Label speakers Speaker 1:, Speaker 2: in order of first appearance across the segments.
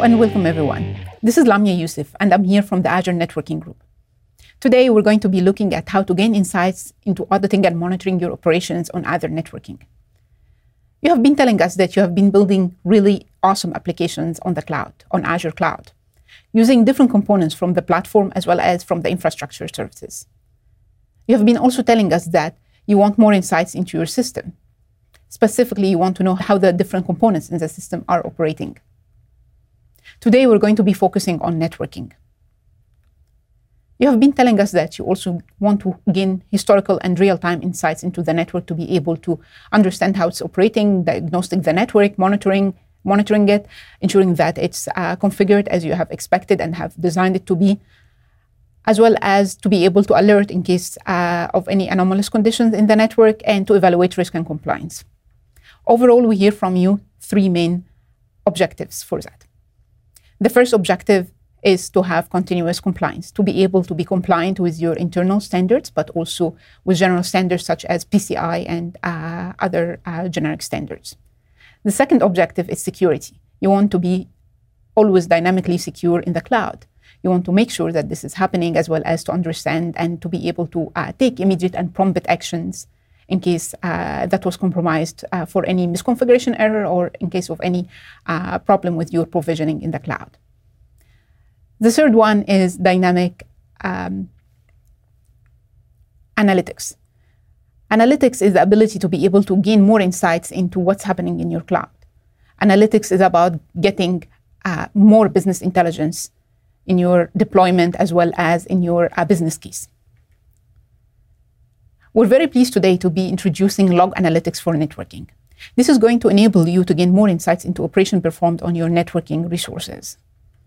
Speaker 1: and welcome everyone. This is Lamia Youssef, and I'm here from the Azure Networking Group. Today, we're going to be looking at how to gain insights into auditing and monitoring your operations on Azure Networking. You have been telling us that you have been building really awesome applications on the cloud, on Azure Cloud, using different components from the platform as well as from the infrastructure services. You have been also telling us that you want more insights into your system. Specifically, you want to know how the different components in the system are operating. Today, we're going to be focusing on networking. You have been telling us that you also want to gain historical and real-time insights into the network to be able to understand how it's operating, diagnostic the network, monitoring it, ensuring that it's configured as you have expected and have designed it to be, as well as to be able to alert in case of any anomalous conditions in the network and to evaluate risk and compliance. Overall, we hear from you three main objectives for that. The first objective is to have continuous compliance, to be able to be compliant with your internal standards, but also with general standards such as PCI and other generic standards. The second objective is security. You want to be always dynamically secure in the cloud. You want to make sure that this is happening, as well as to understand and to be able to take immediate and prompt actions in case that was compromised for any misconfiguration error or in case of any problem with your provisioning in the cloud. The third one is dynamic analytics. Analytics is the ability to be able to gain more insights into what's happening in your cloud. Analytics is about getting more business intelligence in your deployment as well as in your business case. We're very pleased today to be introducing log analytics for networking. This is going to enable you to gain more insights into operation performed on your networking resources.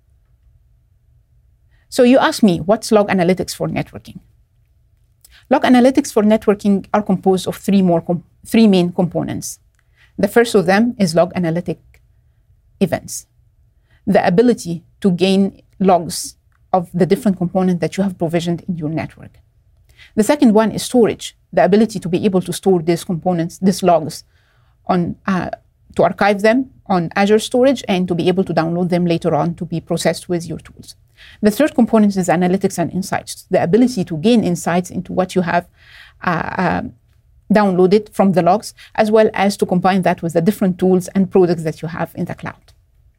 Speaker 1: So you ask me, what's log analytics for networking? Log analytics for networking are composed of three main components. The first of them is log analytic events, the ability to gain logs of the different components that you have provisioned in your network. The second one is storage, the ability to be able to store these components, these logs, to archive them on Azure storage and to be able to download them later on to be processed with your tools. The third component is analytics and insights, the ability to gain insights into what you have downloaded from the logs, as well as to combine that with the different tools and products that you have in the cloud.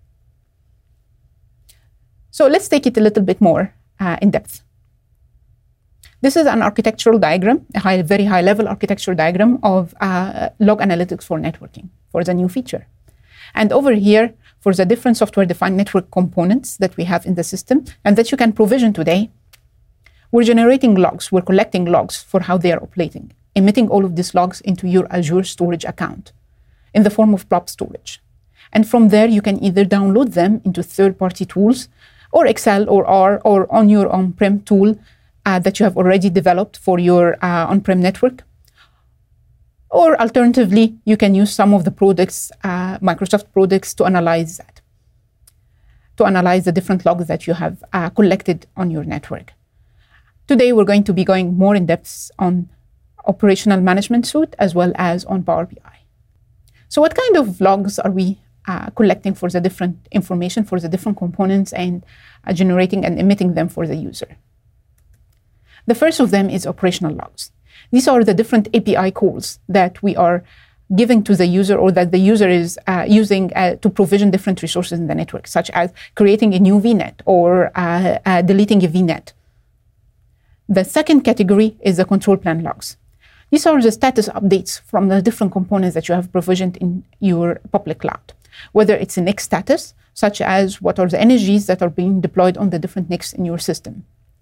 Speaker 1: So let's take it a little bit more in depth. This is an architectural diagram, a very high-level architectural diagram of log analytics for networking, for the new feature. And over here, for the different software-defined network components that we have in the system and that you can provision today, we're generating logs, we're collecting logs for how they are operating, emitting all of these logs into your Azure storage account in the form of blob storage. And from there, you can either download them into third-party tools or Excel or R or on your on-prem tool that you have already developed for your on-prem network. Or alternatively, you can use some of the products, Microsoft products, to analyze that, to analyze the different logs that you have collected on your network. Today, we're going to be going more in depth on Operational Management Suite as well as on Power BI. So what kind of logs are we collecting for the different information, for the different components, and generating and emitting them for the user? The first of them is operational logs. These are the different API calls that we are giving to the user or that the user is using to provision different resources in the network, such as creating a new VNet or deleting a VNet. The second category is the control plan logs. These are the status updates from the different components that you have provisioned in your public cloud, whether it's a NIC status, such as what are the energies that are being deployed on the different NICs in your system.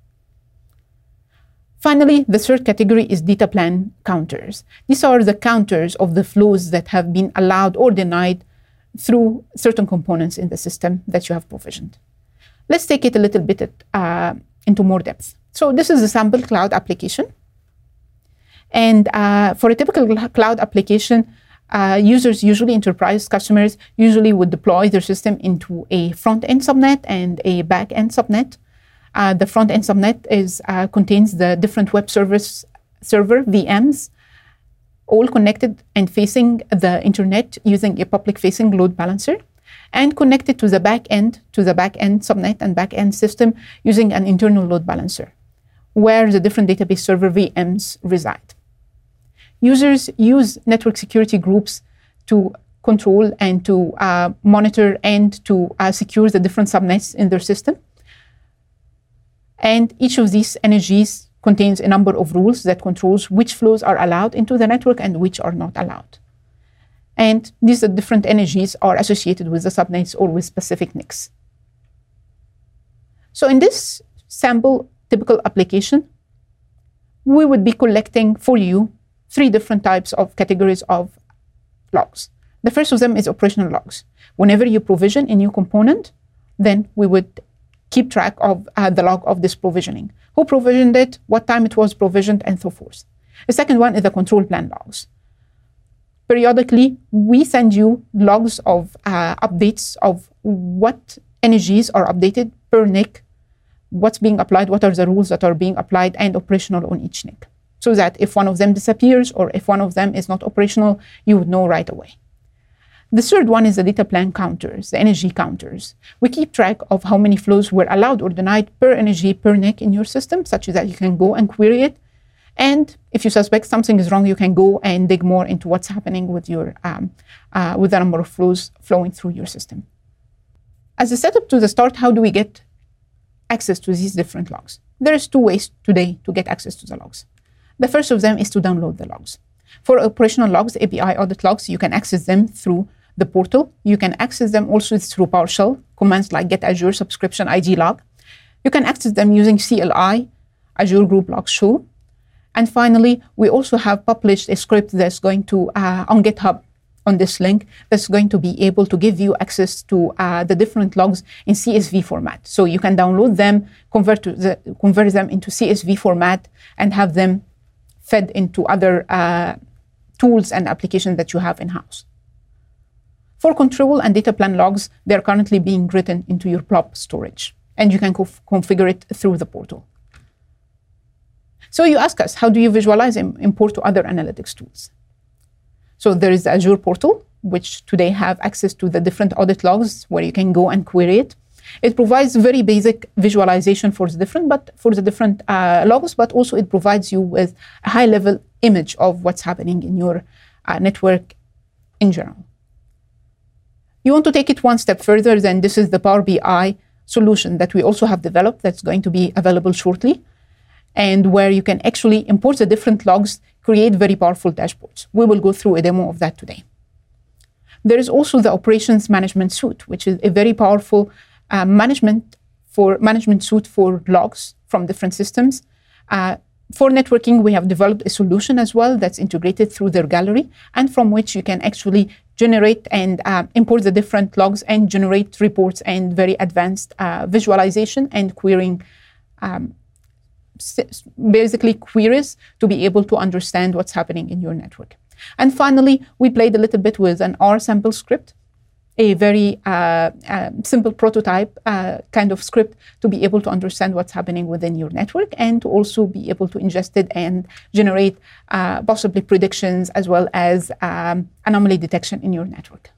Speaker 1: Finally, the third category is data plan counters. These are the counters of the flows that have been allowed or denied through certain components in the system that you have provisioned. Let's take it a little bit into more depth. So this is a sample cloud application. And for a typical cloud application, users, usually enterprise customers, usually would deploy their system into a front-end subnet and a back-end subnet. The front-end subnet contains the different web server VMs, all connected and facing the internet using a public-facing load balancer. and connect it to the back end subnet and back end system using an internal load balancer, where the different database server VMs reside. Users use network security groups to control and to monitor and to secure the different subnets in their system. And each of these NSGs contains a number of rules that controls which flows are allowed into the network and which are not allowed. And these different NSGs are associated with the subnets or with specific NICs. So in this sample typical application, we would be collecting for you 3 different types of categories of logs. The first of them is operational logs. Whenever you provision a new component, then we would keep track of the log of this provisioning. Who provisioned it, what time it was provisioned, and so forth. The second one is the control plan logs. Periodically, we send you logs of updates of what NSGs are updated per NIC, what's being applied, what are the rules that are being applied and operational on each NIC, so that if one of them disappears or if one of them is not operational, you would know right away. The third one is the data plan counters, the NSG counters. We keep track of how many flows were allowed or denied per NSG per NIC in your system, such that you can go and query it. And if you suspect something is wrong, you can go and dig more into what's happening with your with the number of flows flowing through your system. As a setup to the start, how do we get access to these different logs? There's 2 ways today to get access to the logs. The first of them is to download the logs. For operational logs, API audit logs, you can access them through the portal. You can access them also through PowerShell, commands like get Azure subscription ID log. You can access them using CLI, Azure Group Log Show. And finally, we also have published a script that's going to, on GitHub, on this link, that's going to be able to give you access to the different logs in CSV format. So you can download them, convert them into CSV format, and have them fed into other tools and applications that you have in-house. For control and data plan logs, they're currently being written into your blob storage, and you can configure it through the portal. So you ask us, how do you visualize and import to other analytics tools? So there is the Azure portal, which today have access to the different audit logs where you can go and query it. It provides very basic visualization for the different logs, but also it provides you with a high-level image of what's happening in your network in general. You want to take it one step further, then this is the Power BI solution that we also have developed that's going to be available shortly, and where you can actually import the different logs, create very powerful dashboards. We will go through a demo of that today. There is also the Operations Management Suite, which is a very powerful management suite for logs from different systems. For networking, we have developed a solution as well that's integrated through their gallery, and from which you can actually generate and import the different logs and generate reports and very advanced visualization and querying, basically queries to be able to understand what's happening in your network. And finally, we played a little bit with an R sample script, a very simple prototype kind of script to be able to understand what's happening within your network and to also be able to ingest it and generate possibly predictions as well as anomaly detection in your network.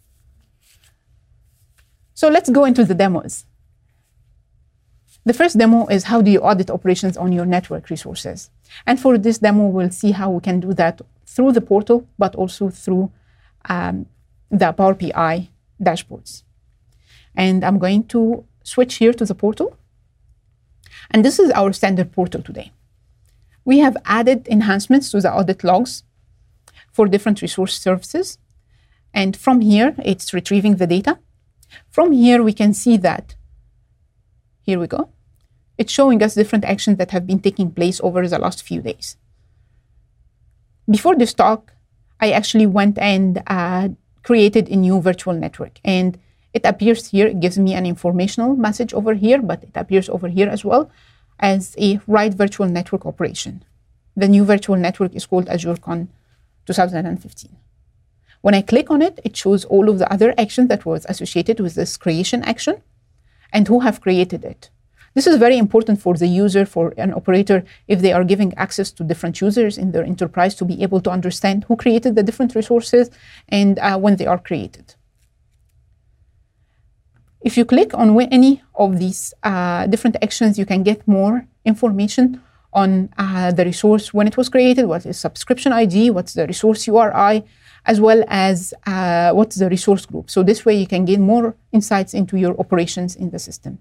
Speaker 1: So let's go into the demos. The first demo is how do you audit operations on your network resources. And for this demo, we'll see how we can do that through the portal, but also through the Power BI dashboards. And I'm going to switch here to the portal. And this is our standard portal today. We have added enhancements to the audit logs for different resource services. And from here, it's retrieving the data. From here, we can see that, here we go. It's showing us different actions that have been taking place over the last few days. Before this talk, I actually went and created a new virtual network. And it appears here, it gives me an informational message over here, but it appears over here as well as a write virtual network operation. The new virtual network is called AzureCon 2015. When I click on it, it shows all of the other actions that was associated with this creation action and who have created it. This is very important for the user, for an operator, if they are giving access to different users in their enterprise to be able to understand who created the different resources and when they are created. If you click on any of these different actions, you can get more information on the resource, when it was created, what is subscription ID, what's the resource URI, as well as what's the resource group. So this way you can gain more insights into your operations in the system.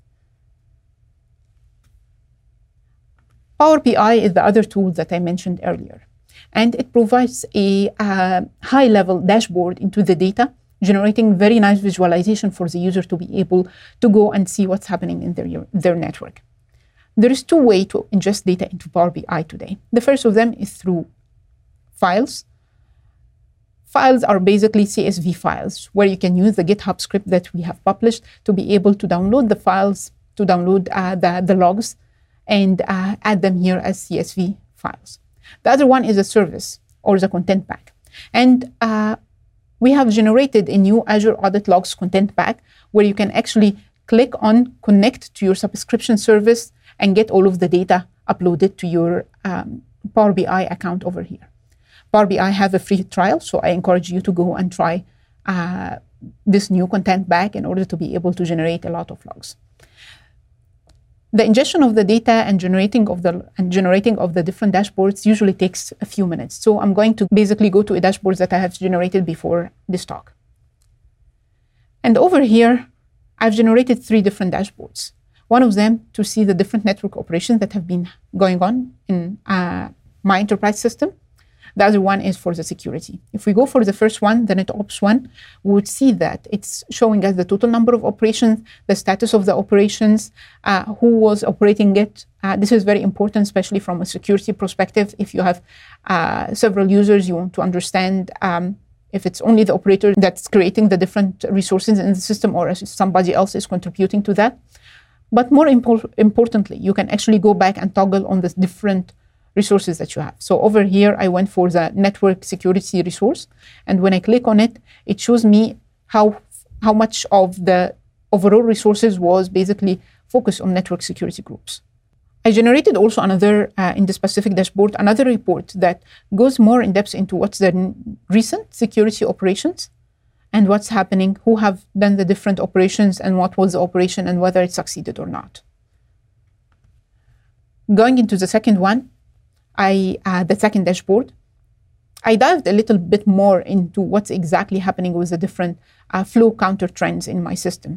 Speaker 1: Power BI is the other tool that I mentioned earlier, and it provides a high-level dashboard into the data, generating very nice visualization for the user to be able to go and see what's happening in their network. There is two ways to ingest data into Power BI today. The first of them is through files. Files are basically CSV files, where you can use the GitHub script that we have published to be able to download the files, to download the logs, and add them here as CSV files. The other one is a service, or the content pack. And we have generated a new Azure Audit Logs content pack, where you can actually click on connect to your subscription service and get all of the data uploaded to your Power BI account over here. Power BI have a free trial, so I encourage you to go and try this new content pack in order to be able to generate a lot of logs. The ingestion of the data and generating of the different dashboards usually takes a few minutes. So I'm going to basically go to a dashboard that I have generated before this talk. And over here, I've generated 3 different dashboards. One of them to see the different network operations that have been going on in my enterprise system. The other one is for the security. If we go for the first one, the NetOps one, we would see that it's showing us the total number of operations, the status of the operations, who was operating it. This is very important, especially from a security perspective. If you have several users, you want to understand if it's only the operator that's creating the different resources in the system, or if somebody else is contributing to that. But more importantly, you can actually go back and toggle on the different resources that you have. So over here, I went for the network security resource. And when I click on it, it shows me how much of the overall resources was basically focused on network security groups. I generated also another, in the specific dashboard, another report that goes more in depth into what's the recent security operations and what's happening, who have done the different operations and what was the operation and whether it succeeded or not. Going into the second one, the second dashboard, I dived a little bit more into what's exactly happening with the different flow counter trends in my system.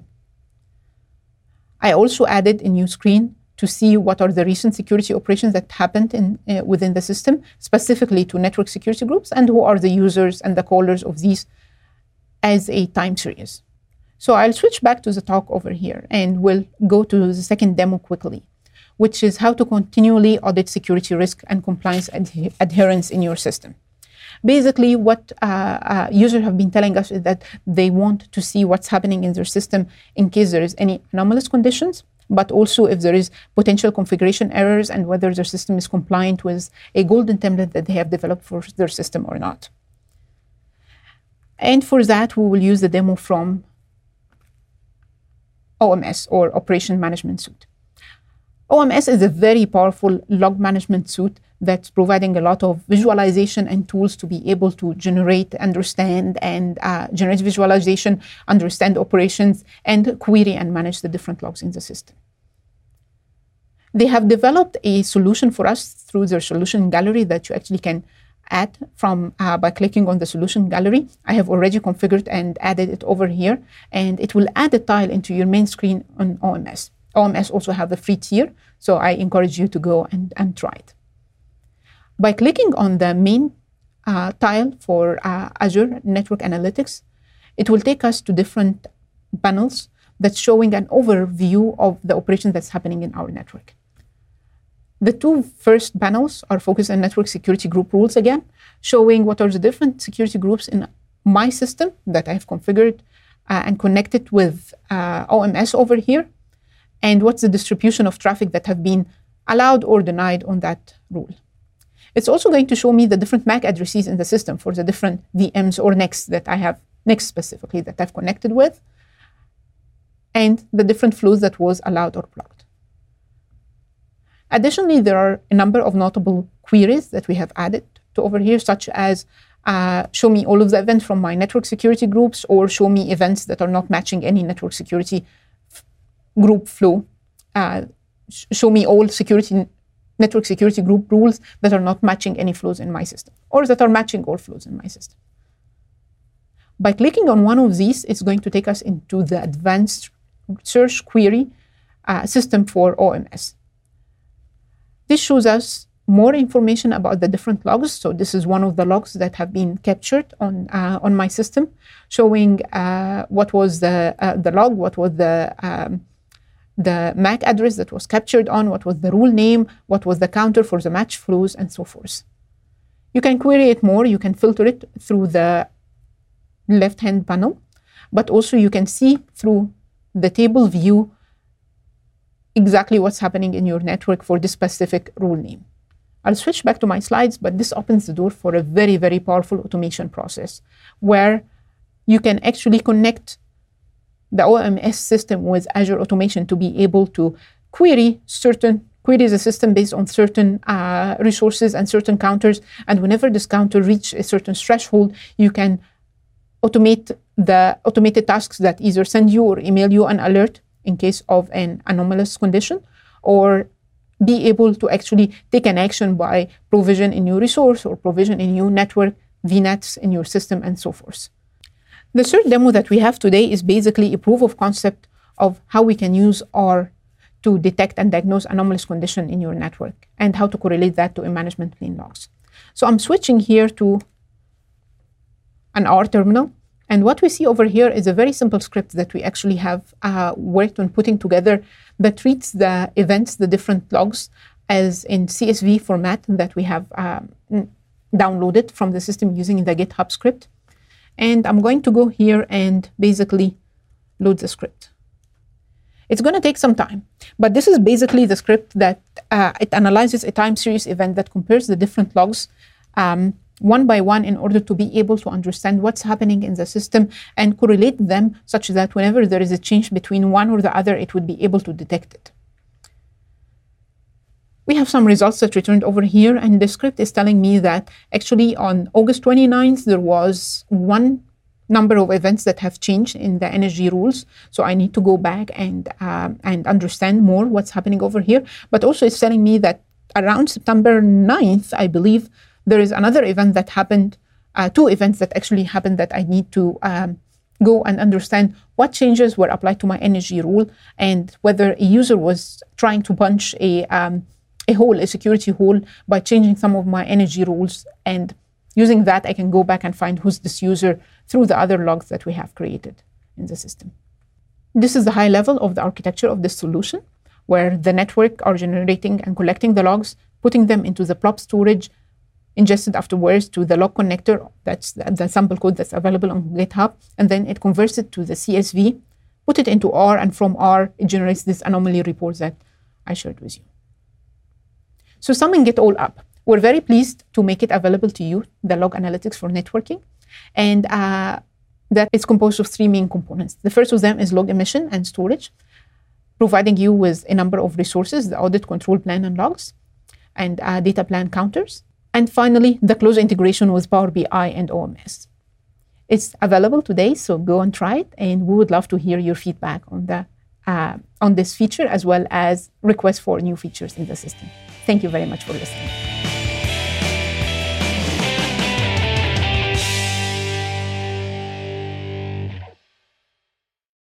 Speaker 1: I also added a new screen to see what are the recent security operations that happened within the system, specifically to network security groups, and who are the users and the callers of these as a time series. So I'll switch back to the talk over here, and we'll go to the second demo quickly, which is how to continually audit security risk and compliance adherence in your system. Basically, what users have been telling us is that they want to see what's happening in their system in case there is any anomalous conditions, but also if there is potential configuration errors and whether their system is compliant with a golden template that they have developed for their system or not. And for that, we will use the demo from OMS, or Operation Management Suite. OMS is a very powerful log management suite that's providing a lot of visualization and tools to be able to generate, understand, and generate visualization, understand operations, and query and manage the different logs in the system. They have developed a solution for us through their solution gallery that you actually can add from by clicking on the solution gallery. I have already configured and added it over here, and it will add a tile into your main screen on OMS. OMS also have the free tier, so I encourage you to go and try it. By clicking on the main tile for Azure Network Analytics, it will take us to different panels that's showing an overview of the operation that's happening in our network. The two first panels are focused on network security group rules again, showing what are the different security groups in my system that I've configured and connected with OMS over here, and what's the distribution of traffic that have been allowed or denied on that rule. It's also going to show me the different MAC addresses in the system for the different VMs or NICs that I have, NICs specifically, that I've connected with, and the different flows that was allowed or blocked. Additionally, there are a number of notable queries that we have added to over here, such as show me all of the events from my network security groups, or show me events that are not matching any network security group flow. Show me all network security group rules that are not matching any flows in my system, or that are matching all flows in my system. By clicking on one of these, it's going to take us into the advanced search query system for OMS. This shows us more information about the different logs. So this is one of the logs that have been captured on my system, showing what was the log, what was the MAC address that was captured on, what was the rule name, what was the counter for the match flows, and so forth. You can query it more, you can filter it through the left-hand panel, but also you can see through the table view exactly what's happening in your network for this specific rule name. I'll switch back to my slides, but this opens the door for a very, very powerful automation process where you can actually connect the OMS system with Azure Automation to be able to query the system based on certain resources and certain counters. And whenever this counter reaches a certain threshold, you can automate the automated tasks that either send you or email you an alert in case of an anomalous condition, or be able to actually take an action by provision a new resource or provision a new network, VNets in your system, and so forth. The third demo that we have today is basically a proof of concept of how we can use R to detect and diagnose anomalous condition in your network and how to correlate that to a management plane logs. So I'm switching here to an R terminal. And what we see over here is a very simple script that we actually have worked on putting together that treats the events, the different logs, as in CSV format that we have downloaded from the system using the GitHub script. And I'm going to go here and basically load the script. It's going to take some time, but this is basically the script that it analyzes a time series event that compares the different logs one by one in order to be able to understand what's happening in the system and correlate them such that whenever there is a change between one or the other, it would be able to detect it. We have some results that returned over here, and the script is telling me that actually on August 29th, there was one number of events that have changed in the energy rules. So I need to go back and understand more what's happening over here. But also it's telling me that around September 9th, I believe, there is another event that happened, two events that actually happened that I need to go and understand what changes were applied to my energy rule and whether a user was trying to punch a security hole by changing some of my energy rules. And using that, I can go back and find who's this user through the other logs that we have created in the system. This is the high level of the architecture of this solution, where the network are generating and collecting the logs, putting them into the PLOP storage, ingested afterwards to the log connector, that's the sample code that's available on GitHub, and then it converts it to the CSV, put it into R, and from R, it generates this anomaly report that I shared with you. So summing it all up, we're very pleased to make it available to you, the log analytics for networking, and that is composed of three main components. The first of them is log emission and storage, providing you with a number of resources, the audit control plan and logs, and data plan counters. And finally, the close integration with Power BI and OMS. It's available today, so go and try it, and we would love to hear your feedback on this feature, as well as requests for new features in the system. Thank you very much for listening.